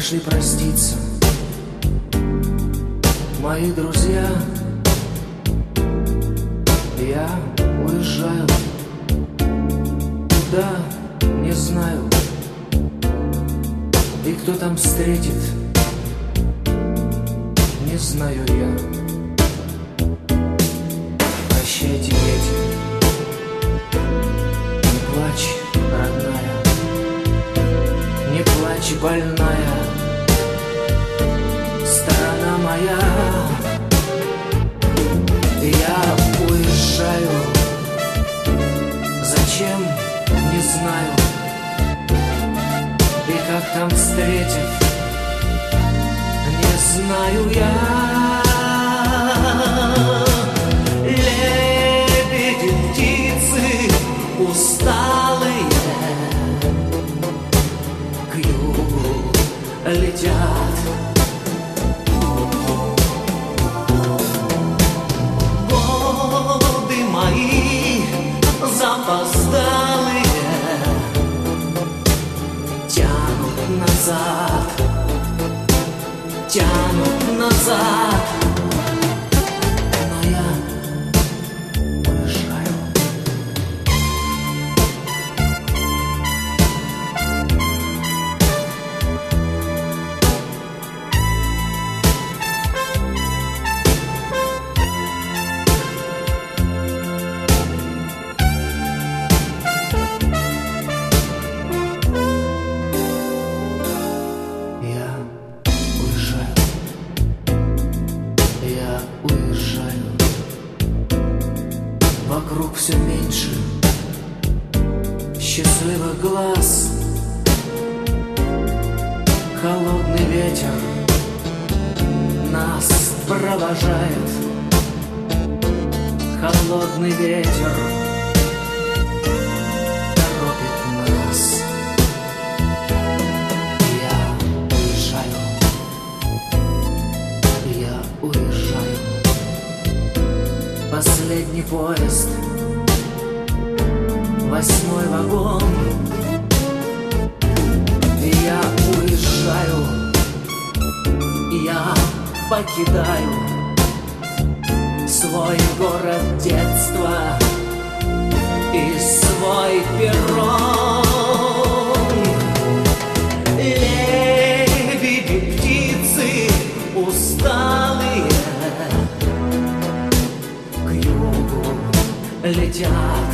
пришли проститься мои друзья. Я уезжаю, куда не знаю, и кто там встретит, не знаю я. Прощайте, дети, не плачь, родная, не плачь, больная сторона моя. Я уезжаю, зачем, не знаю, и как там встретит, не знаю я. Лебеди, птицы усталые к югу летят. Годы мои запоздалые тянут назад, тянут назад. Но я уезжаю. Я уезжаю. Вокруг все меньше счастливых глаз. Холодный ветер нас провожает. Холодный ветер торопит нас. Я уезжаю. Я уезжаю. Последний поезд, 8-й вагон. Я уезжаю. Я покидаю свой город детства и свой перрон. Лебеди, птицы усталые к югу летят.